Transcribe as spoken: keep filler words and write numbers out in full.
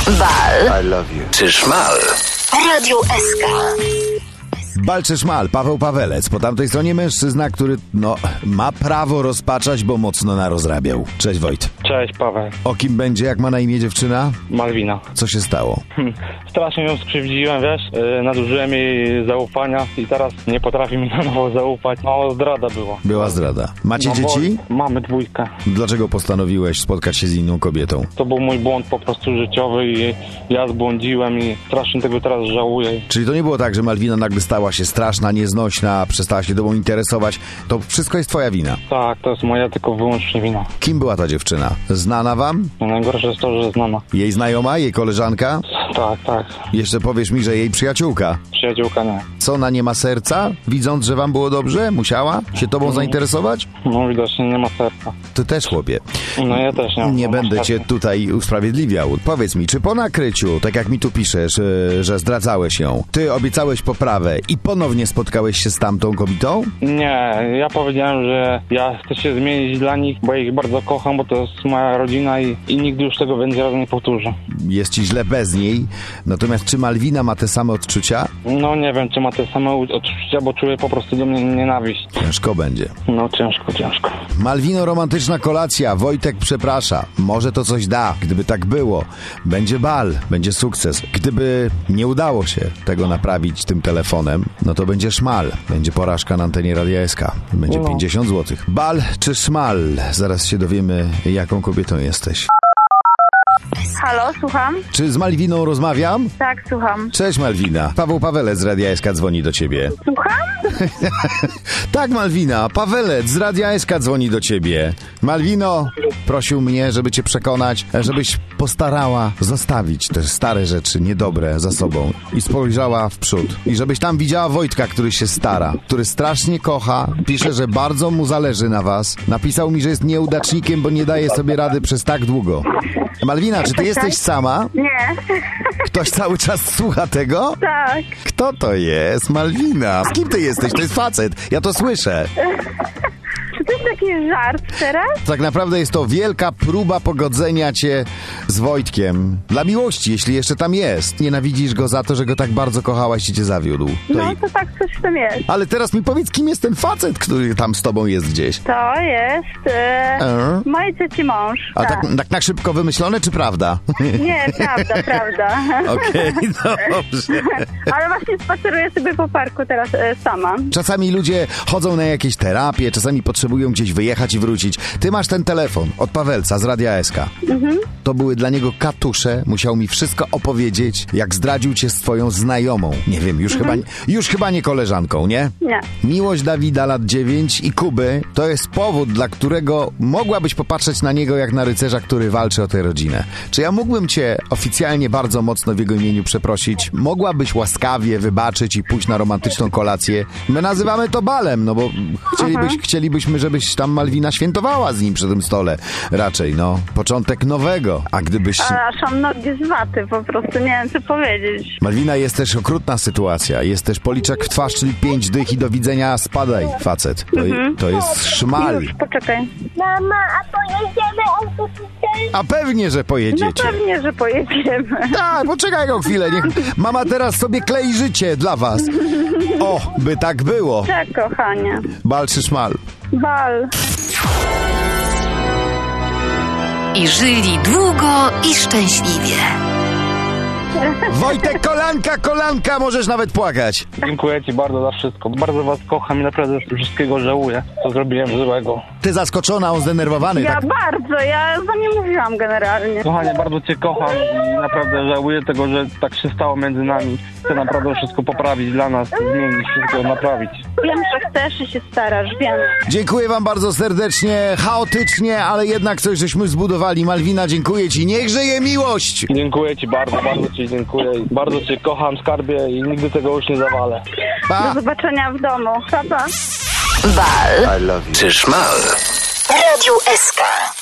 Bal. I love you. Czy szmal? Radio S K. Bal czy szmal? Paweł Pawelec. Po tamtej stronie mężczyzna, który, no, ma prawo rozpaczać, bo mocno narozrabiał. Cześć, Wojt. Cześć, Paweł. O kim będzie, jak ma na imię dziewczyna? Malwina. Co się stało? Hm, strasznie ją skrzywdziłem, wiesz, yy, nadużyłem jej zaufania i teraz nie potrafi mi na nowo zaufać. No, zdrada była. Była zdrada. Macie no, dzieci? Mamy dwójkę. Dlaczego postanowiłeś spotkać się z inną kobietą? To był mój błąd po prostu życiowy i ja zbłądziłem i strasznie tego teraz żałuję. Czyli to nie było tak, że Malwina nagle stała się straszna, nieznośna, przestała się tobą interesować. To wszystko jest twoja wina. Tak, to jest moja tylko wyłącznie wina. Kim była ta dziewczyna? Znana wam? No, najgorsze jest to, że znana. Jej znajoma? Jej koleżanka? Tak, tak. Jeszcze powiesz mi, że jej przyjaciółka. Przyjaciółka nie. Co, ona nie ma serca? Widząc, że wam było dobrze? Musiała się tobą zainteresować? No widocznie nie ma serca. Ty też, chłopie. No ja też nie. Nie no, będę cię tutaj usprawiedliwiał. Powiedz mi, czy po nakryciu, tak jak mi tu piszesz, yy, że zdradzałeś ją, ty obiecałeś poprawę i ponownie spotkałeś się z tamtą kobietą? Nie, ja powiedziałem, że ja chcę się zmienić dla nich, bo ich bardzo kocham, bo to jest moja rodzina i, i nigdy już tego więcej razy nie powtórzę. Jest ci źle bez niej, natomiast czy Malwina ma te same odczucia? No nie wiem, czy ma te same odczucia, bo czuję po prostu do mnie nienawiść. Ciężko będzie. No ciężko, ciężko. Malwino, romantyczna kolacja. Wojtek przeprasza. Może to coś da. Gdyby tak było, będzie bal, będzie sukces. Gdyby nie udało się tego naprawić tym telefonem, no to będzie szmal. Będzie porażka na antenie Radia S K. Będzie no. pięćdziesiąt złotych. Bal czy szmal? Zaraz się dowiemy, jaką kobietą jesteś. Halo, słucham? Czy z Malwiną rozmawiam? Tak, słucham. Cześć, Malwina. Paweł Pawelec z Radia S K dzwoni do ciebie. Słucham? Tak, Malwina. Pawelec z Radia S K dzwoni do ciebie. Malwino prosił mnie, żeby cię przekonać, żebyś postarała zostawić te stare rzeczy niedobre za sobą i spojrzała w przód. I żebyś tam widziała Wojtka, który się stara, który strasznie kocha, pisze, że bardzo mu zależy na was. Napisał mi, że jest nieudacznikiem, bo nie daje sobie rady przez tak długo. Malwina, czy ty jesteś sama? Nie. Ktoś cały czas słucha tego? Tak. Kto to jest? Malwina. Z kim ty jesteś? To jest facet. Ja to słyszę. Czy to jest taki żart teraz? Tak naprawdę jest to wielka próba pogodzenia cię z Wojtkiem. Dla miłości, jeśli jeszcze tam jest. Nienawidzisz go za to, że go tak bardzo kochałaś i cię zawiódł. To No i... to tak coś w tym jest. Ale teraz mi powiedz, kim jest ten facet, który tam z tobą jest gdzieś? To jest e, E? mój trzeci mąż. A tak. tak, tak na szybko wymyślone, czy prawda? Nie, prawda, prawda. Okej, dobrze. Ale właśnie spaceruję sobie po parku teraz e, sama. Czasami ludzie chodzą na jakieś terapie, czasami potrzebują gdzieś wyjechać i wrócić. Ty masz ten telefon od Pawelca z Radia S K. Mhm. To były dla niego katusze. Musiał mi wszystko opowiedzieć, jak zdradził cię z twoją znajomą. Nie wiem, już, mhm. chyba, już chyba nie koleżanką, nie? Nie. Miłość Dawida, lat dziewięć i Kuby to jest powód, dla którego mogłabyś popatrzeć na niego jak na rycerza, który walczy o tę rodzinę. Czy ja mógłbym cię oficjalnie bardzo mocno w jego imieniu przeprosić? Mogłabyś łaskawie wybaczyć i pójść na romantyczną kolację? My nazywamy to balem, no bo chcielibyś, chcielibyśmy, żebyś tam Malwina świętowała z nim przy tym stole. Raczej, no, początek nowego. A gdybyś... Ale aż mam nogi z waty, po prostu nie wiem, co powiedzieć. Malwina, jest też okrutna sytuacja. Jest też policzek w twarz, czyli pięć dych i do widzenia, spadaj, facet. To, mhm. to jest szmal. Już, poczekaj. Mama, a pojedziemy autobusem? A pewnie, że No pojedziecie. pewnie, że pojedziemy. Tak, poczekaj go chwilę. Niech mama teraz sobie klei życie dla was. O, by tak było. Tak, kochanie. Bal czy szmal? Bal. I żyli długo i szczęśliwie. Wojtek, kolanka, kolanka, możesz nawet płakać. Dziękuję ci bardzo za wszystko. Bardzo was kocham i naprawdę wszystkiego żałuję, co zrobiłem złego. Ty zaskoczona, on zdenerwowany. Ja tak? bardzo, ja za nie mówiłam generalnie. Kochanie, bardzo cię kocham i naprawdę żałuję tego, że tak się stało między nami. Chcę naprawdę wszystko poprawić dla nas, zmienić, wszystko naprawić. Wiem, że chcesz i się starasz, wiem. Dziękuję wam bardzo serdecznie, chaotycznie, ale jednak coś żeśmy zbudowali. Malwina, dziękuję ci. Niech żyje miłość! Dziękuję ci bardzo, bardzo ci dziękuję. Bardzo cię kocham, skarbie i nigdy tego już nie zawalę. Pa! Do zobaczenia w domu. Pa, pa. Bal. I love you. Czy szmal? Radio S K.